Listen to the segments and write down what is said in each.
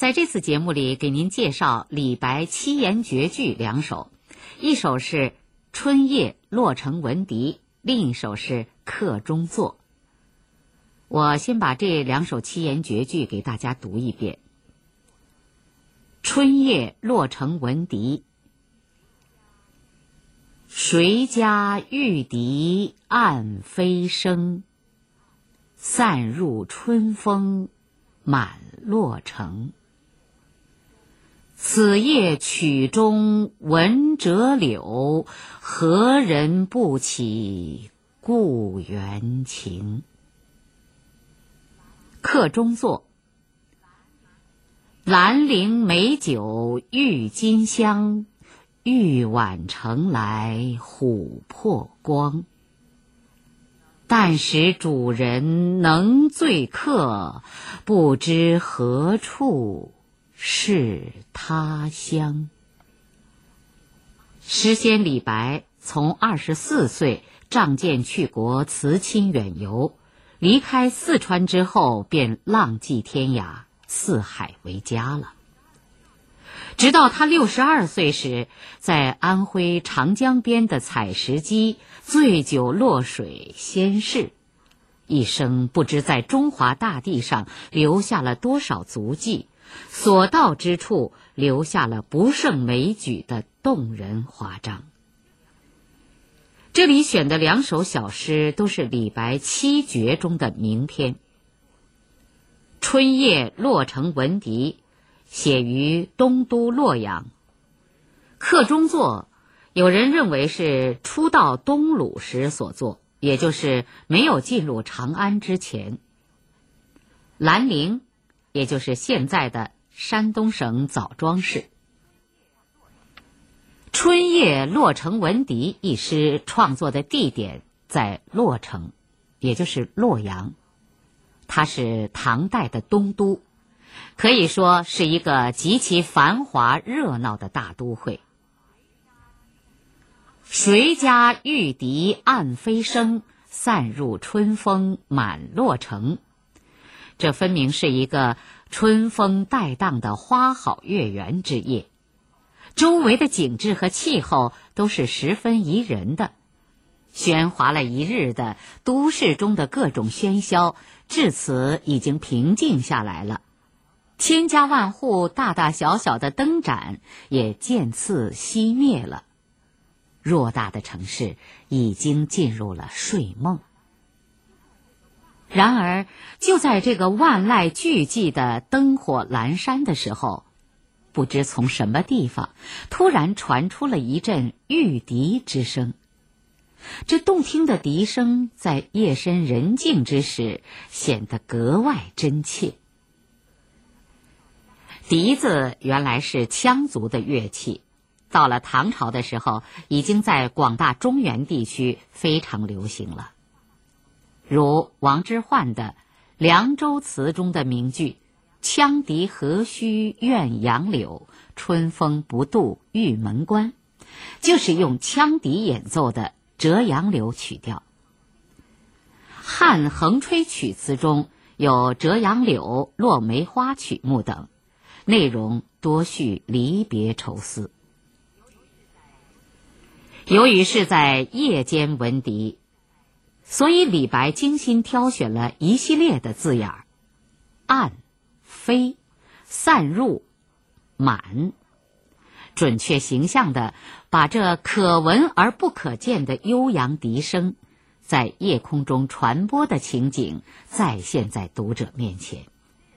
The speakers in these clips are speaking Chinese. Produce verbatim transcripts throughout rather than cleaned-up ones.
在这次节目里，给您介绍李白七言绝句两首，一首是《春夜洛城闻笛》，另一首是《客中作》。我先把这两首七言绝句给大家读一遍。春夜洛城闻笛，谁家玉笛暗飞声，散入春风满洛城。此夜曲中闻折柳，何人不起故园情。客中作，兰陵美酒郁金香，玉碗盛来琥珀光。但使主人能醉客，不知何处是他乡。诗仙李白从二十四岁仗剑去国辞亲远游，离开四川之后便浪迹天涯，四海为家了。直到他六十二岁时，在安徽长江边的采石矶醉酒落水仙逝，一生不知在中华大地上留下了多少足迹，所到之处留下了不胜枚举的动人华章。这里选的两首小诗都是李白七绝中的名篇。春夜洛城闻笛写于东都洛阳，客中作有人认为是初到东鲁时所作，也就是没有进入长安之前。兰陵也就是现在的山东省枣庄市。春夜洛城闻笛一诗创作的地点在洛城，也就是洛阳，它是唐代的东都，可以说是一个极其繁华热闹的大都会。谁家玉笛暗飞声，散入春风满洛城。这分明是一个春风带荡的花好月圆之夜，周围的景致和气候都是十分宜人的。喧哗了一日的都市中的各种喧嚣，至此已经平静下来了。千家万户大大小小的灯盏也渐次熄灭了，偌大的城市已经进入了睡梦。然而就在这个万籁俱寂的灯火阑珊的时候，不知从什么地方突然传出了一阵玉笛之声。这动听的笛声在夜深人静之时显得格外真切。笛子原来是羌族的乐器，到了唐朝的时候已经在广大中原地区非常流行了。如王之涣的《凉州词》中的名句羌笛何须怨杨柳，春风不度玉门关，就是用羌笛演奏的折杨柳曲调。汉横吹曲词中有折杨柳、落梅花曲目等，内容多叙离别愁思。由于是在夜间闻笛，所以李白精心挑选了一系列的字眼儿：暗、飞、散入、满，准确形象地把这可闻而不可见的悠扬笛声在夜空中传播的情景再现在读者面前。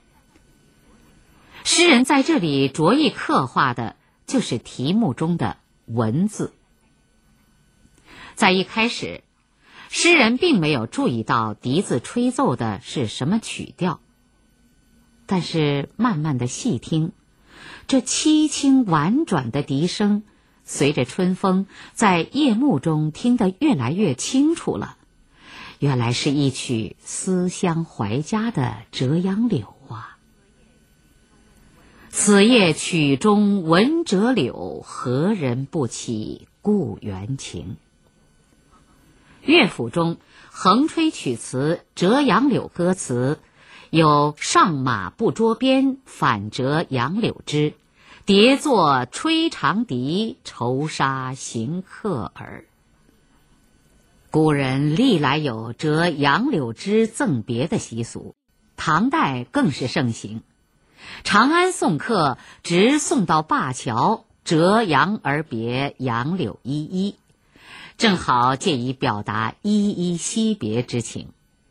诗人在这里着意刻画的就是题目中的文字。在一开始，诗人并没有注意到笛子吹奏的是什么曲调，但是慢慢的细听，这凄清婉转的笛声随着春风在夜幕中听得越来越清楚了，原来是一曲思乡怀家的折杨柳啊。此夜曲中闻折柳，何人不起故园情。乐府中横吹曲词折杨柳歌词有上马不捉鞭，反折杨柳枝，叠作吹长笛，愁杀行客耳。古人历来有折杨柳枝赠别的习俗，唐代更是盛行。长安送客直送到灞桥，折杨而别，杨柳依依，正好借以表达依依惜别之情。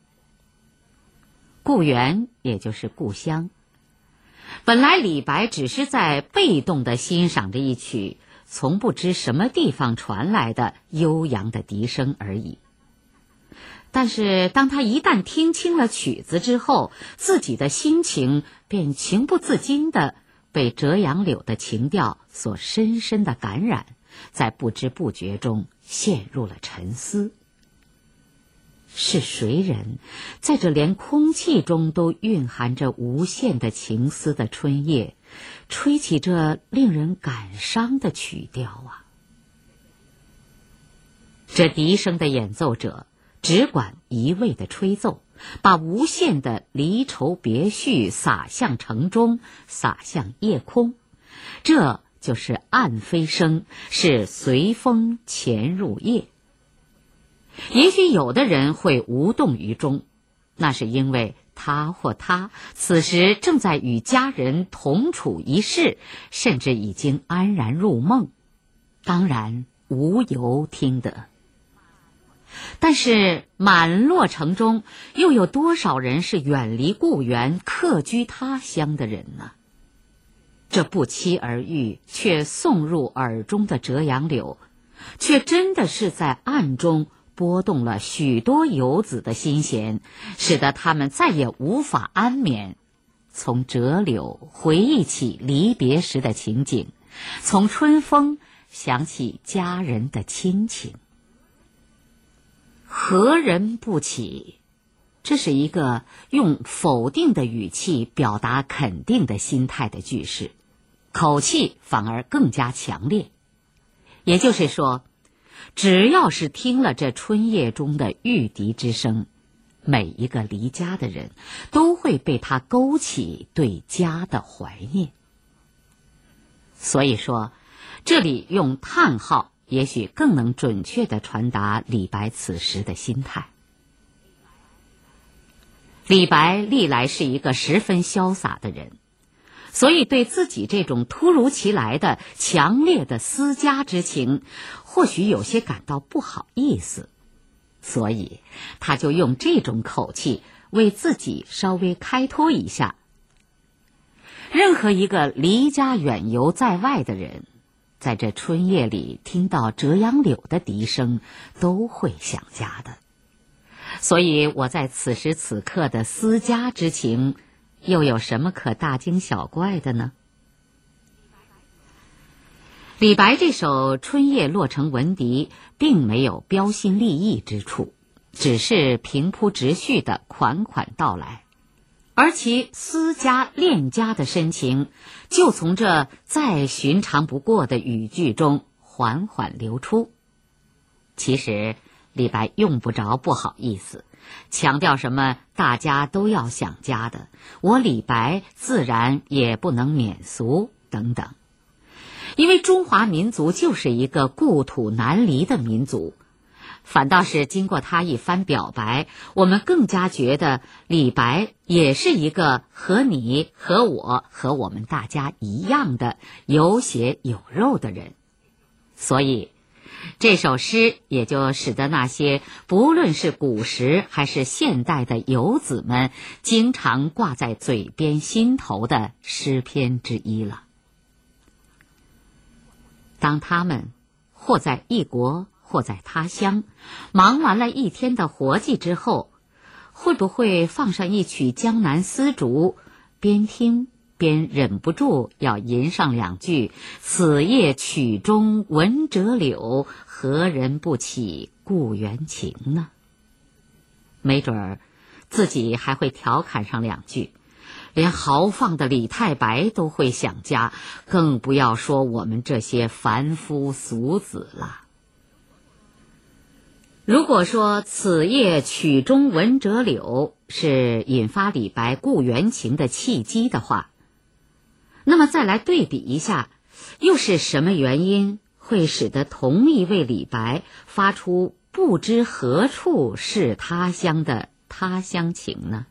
故园也就是故乡，本来李白只是在被动地欣赏着一曲从不知什么地方传来的悠扬的笛声而已。但是当他一旦听清了曲子之后，自己的心情便情不自禁地被折杨柳的情调所深深地感染，在不知不觉中陷入了沉思。是谁人在这连空气中都蕴含着无限的情思的春夜，吹起这令人感伤的曲调啊？这笛声的演奏者只管一味的吹奏，把无限的离愁别绪洒向城中，洒向夜空，这就是暗飞声，是随风潜入夜。也许有的人会无动于衷，那是因为他或她此时正在与家人同处一室，甚至已经安然入梦，当然无由听得。但是满洛城中又有多少人是远离故园，客居他乡的人呢？这不期而遇却送入耳中的折杨柳，却真的是在暗中拨动了许多游子的心弦，使得他们再也无法安眠。从折柳回忆起离别时的情景，从春风想起家人的亲情。何人不起？这是一个用否定的语气表达肯定的心态的句式，口气反而更加强烈。也就是说，只要是听了这春夜中的玉笛之声，每一个离家的人都会被它勾起对家的怀念。所以说，这里用叹号也许更能准确地传达李白此时的心态。李白历来是一个十分潇洒的人，所以对自己这种突如其来的强烈的思家之情，或许有些感到不好意思，所以他就用这种口气为自己稍微开脱一下。任何一个离家远游在外的人，在这春夜里听到折杨柳的笛声，都会想家的。所以我在此时此刻的思家之情，又有什么可大惊小怪的呢？李白这首《春夜洛城闻笛》并没有标新立异之处，只是平铺直叙的款款道来，而其思家恋家的深情，就从这再寻常不过的语句中缓缓流出。其实李白用不着不好意思，强调什么大家都要想家的，我李白自然也不能免俗等等。因为中华民族就是一个故土难离的民族，反倒是经过他一番表白，我们更加觉得李白也是一个和你和我和我们大家一样的有血有肉的人。所以这首诗也就使得那些不论是古时还是现代的游子们经常挂在嘴边心头的诗篇之一了。当他们或在异国或在他乡忙完了一天的活计之后，会不会放上一曲江南丝竹，边听边忍不住要吟上两句此夜曲中闻折柳，何人不起故园情呢？没准儿自己还会调侃上两句，连豪放的李太白都会想家，更不要说我们这些凡夫俗子了。 如果说此夜曲中闻折柳是引发李白故园情的契机的话，那么再来对比一下，又是什么原因会使得同一位李白发出不知何处是他乡的他乡情呢？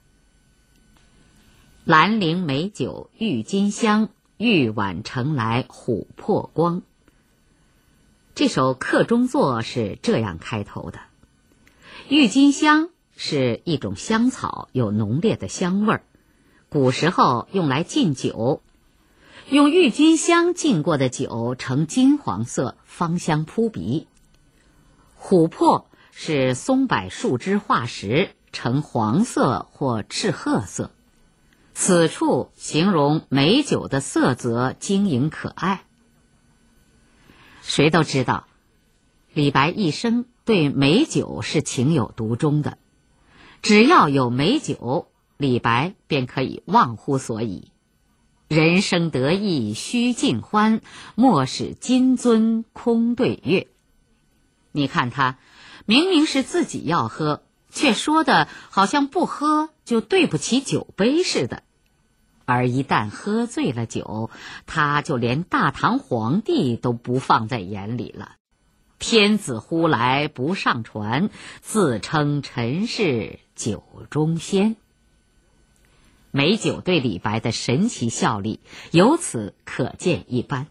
兰陵美酒郁金香，玉碗盛来琥珀光。这首客中作是这样开头的：郁金香是一种香草，有浓烈的香味儿，古时候用来敬酒，用郁金香浸过的酒呈金黄色，芳香扑鼻。琥珀是松柏树枝化石，呈黄色或赤褐色，此处形容美酒的色泽晶莹可爱。谁都知道，李白一生对美酒是情有独钟的，只要有美酒，李白便可以忘乎所以。人生得意须尽欢，莫使金樽空对月。你看他明明是自己要喝，却说的好像不喝就对不起酒杯似的。而一旦喝醉了酒，他就连大唐皇帝都不放在眼里了。天子呼来不上船，自称臣是酒中仙。美酒对李白的神奇效力由此可见一斑。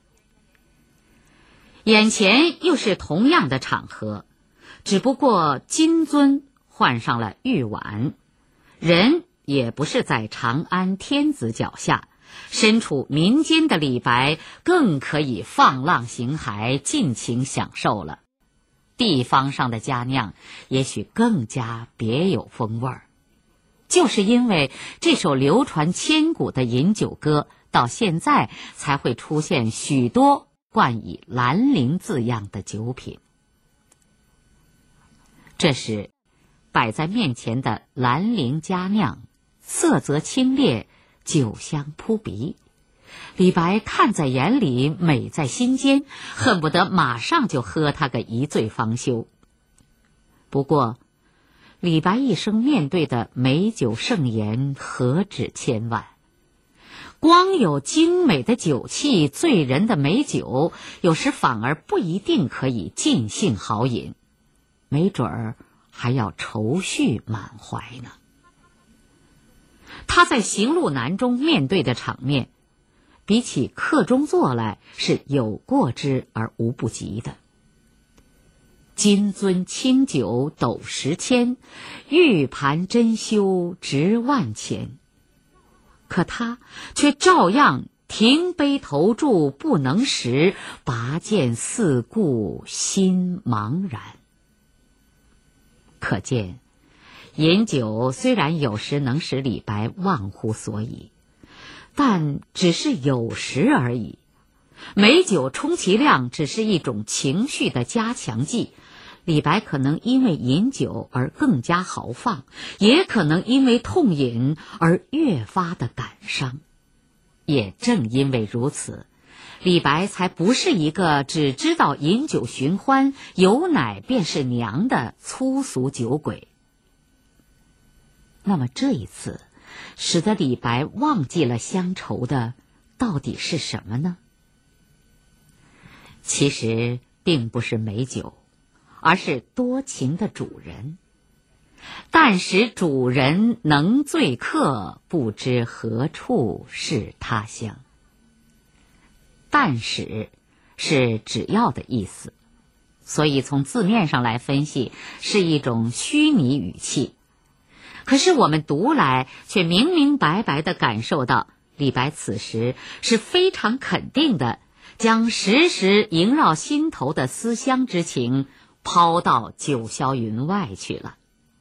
眼前又是同样的场合，只不过金樽换上了玉碗，人也不是在长安天子脚下，身处民间的李白更可以放浪形骸，尽情享受了。地方上的佳酿也许更加别有风味儿。就是因为这首流传千古的饮酒歌，到现在才会出现许多冠以兰陵字样的酒品。这时摆在面前的兰陵佳酿，色泽清冽，酒香扑鼻，李白看在眼里，美在心间，恨不得马上就喝他个一醉方休。不过李白一生面对的美酒盛宴何止千万，光有精美的酒气，醉人的美酒有时反而不一定可以尽兴豪饮，没准儿还要愁绪满怀呢。他在《行路难》中面对的场面，比起客中作来是有过之而无不及的。金樽清酒斗十千，玉盘珍羞值万钱。可他却照样停杯投箸不能食，拔剑四顾心茫然。可见饮酒虽然有时能使李白忘乎所以，但只是有时而已。美酒充其量只是一种情绪的加强剂，李白可能因为饮酒而更加豪放，也可能因为痛饮而越发的感伤。也正因为如此，李白才不是一个只知道饮酒寻欢，有奶便是娘的粗俗酒鬼。那么这一次使得李白忘记了乡愁的到底是什么呢？其实并不是美酒，而是多情的主人。但使主人能醉客，不知何处是他乡。但使是只要的意思，所以从字面上来分析是一种虚拟语气。可是我们读来却明明白白地感受到，李白此时是非常肯定的将时时萦绕心头的思乡之情抛到九霄云外去了。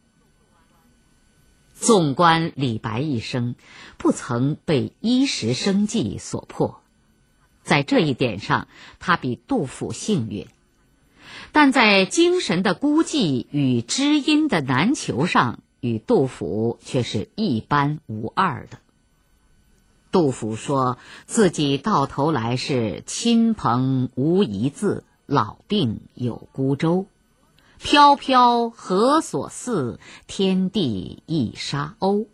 纵观李白一生，不曾被衣食生计所迫，在这一点上他比杜甫幸运，但在精神的孤寂与知音的难求上，与杜甫却是一般无二的。杜甫说自己到头来是亲朋无一字，老病有孤舟， 飘飘何所似，天地一沙鸥。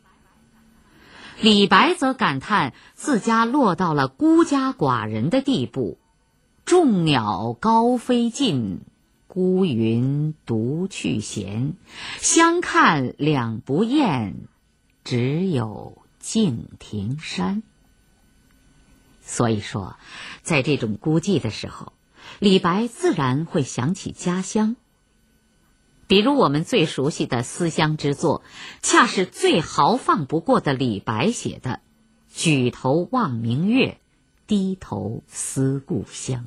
李白则感叹自家落到了孤家寡人的地步，众鸟高飞尽，孤云独去闲，相看两不厌，只有敬亭山。所以说，在这种孤寂的时候，李白自然会想起家乡。比如我们最熟悉的思乡之作，恰是最豪放不过的李白写的“举头望明月，低头思故乡”。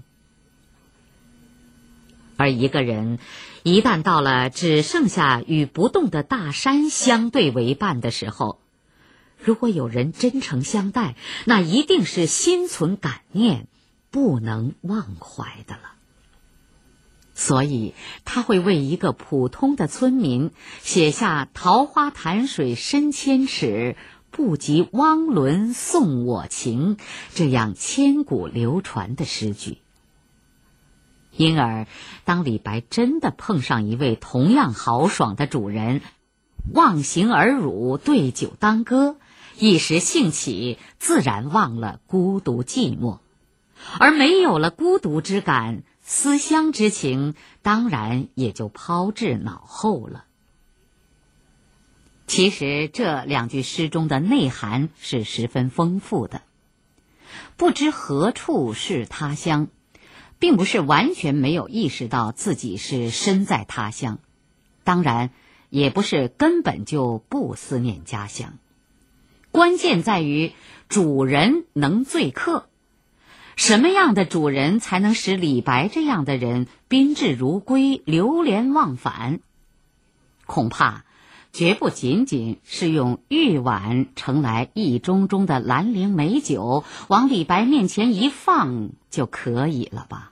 而一个人一旦到了只剩下与不动的大山相对为伴的时候，如果有人真诚相待，那一定是心存感念，不能忘怀的了。所以他会为一个普通的村民写下桃花潭水深千尺，不及汪伦送我情这样千古流传的诗句。因而当李白真的碰上一位同样豪爽的主人，忘形而辱，对酒当歌，一时兴起，自然忘了孤独寂寞，而没有了孤独之感，思乡之情当然也就抛至脑后了。其实这两句诗中的内涵是十分丰富的。不知何处是他乡，并不是完全没有意识到自己是身在他乡，当然也不是根本就不思念家乡。关键在于主人能醉客。什么样的主人才能使李白这样的人宾至如归，流连忘返？恐怕绝不仅仅是用玉碗盛来一盅盅的兰陵美酒往李白面前一放就可以了吧？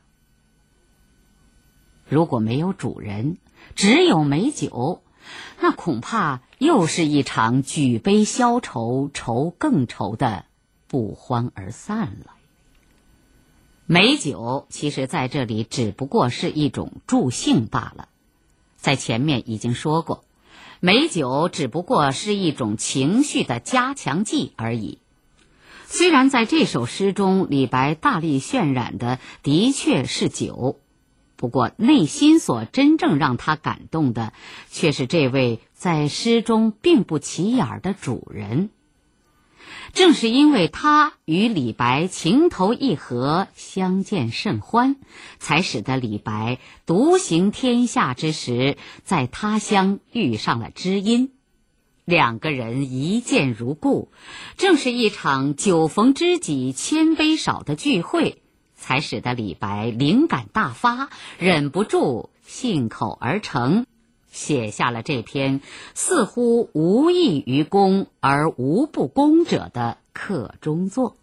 如果没有主人，只有美酒，那恐怕又是一场举杯消愁，愁更愁的不欢而散了。美酒其实在这里只不过是一种助兴罢了。在前面已经说过，美酒只不过是一种情绪的加强剂而已。虽然在这首诗中，李白大力渲染的的确是酒，不过内心所真正让他感动的，却是这位在诗中并不起眼的主人。正是因为他与李白情投意合，相见甚欢，才使得李白独行天下之时，在他乡遇上了知音。两个人一见如故，正是一场酒逢知己千杯少的聚会，才使得李白灵感大发，忍不住信口而成，写下了这篇似乎无异于公而无不公者的客中作。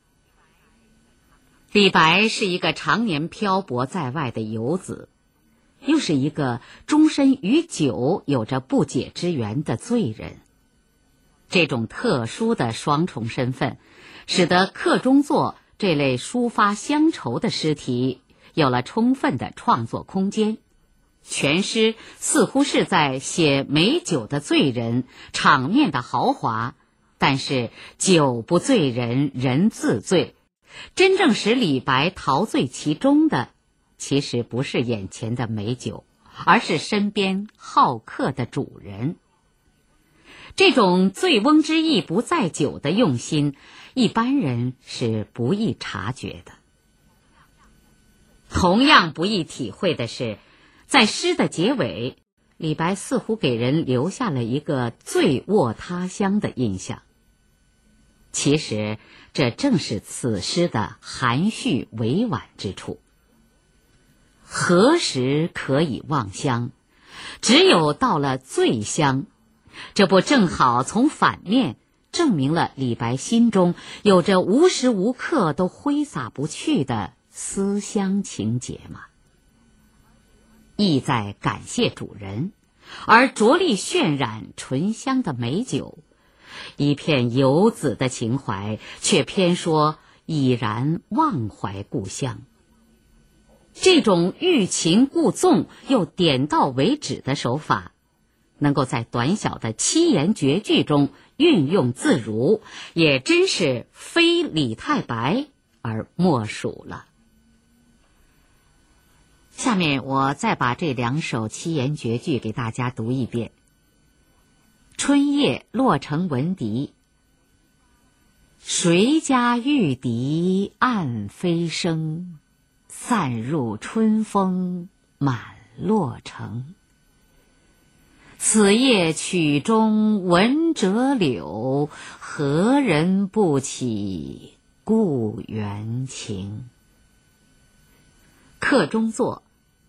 李白是一个常年漂泊在外的游子，又是一个终身与酒有着不解之缘的罪人。这种特殊的双重身份，使得客中作这类抒发乡愁的诗题有了充分的创作空间。全诗似乎是在写美酒的醉人，场面的豪华，但是酒不醉人，人自醉。真正使李白陶醉其中的，其实不是眼前的美酒，而是身边好客的主人。这种醉翁之意不在酒的用心，一般人是不易察觉的。同样不易体会的是，在诗的结尾，李白似乎给人留下了一个醉卧他乡的印象。其实这正是此诗的含蓄委婉之处。何时可以忘乡？只有到了醉乡。这不正好从反面证明了李白心中有着无时无刻都挥洒不去的思乡情结吗？意在感谢主人，而着力渲染醇香的美酒，一片游子的情怀，却偏说已然忘怀故乡。 这种欲擒故纵又点到为止的手法，能够在短小的七言绝句中运用自如，也真是非李太白而莫属了。下面我再把这两首七言绝句给大家读一遍。春夜洛城闻笛，谁家玉笛暗飞声，散入春风满洛城。此夜曲中闻折柳，何人不起故园情。客中作，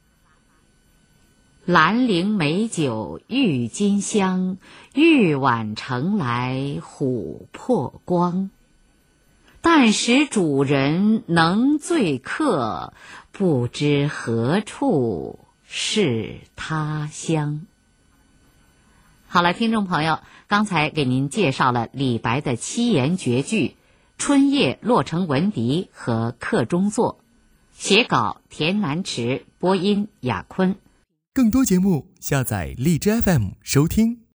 兰陵美酒郁金香，玉碗盛来琥珀光。但使主人能醉客，不知何处是他乡。好了，听众朋友，刚才给您介绍了李白的七言绝句《春夜洛城闻笛》和《客中作》，写稿田南池，播音雅坤。 更多节目下载荔枝 F M 收听。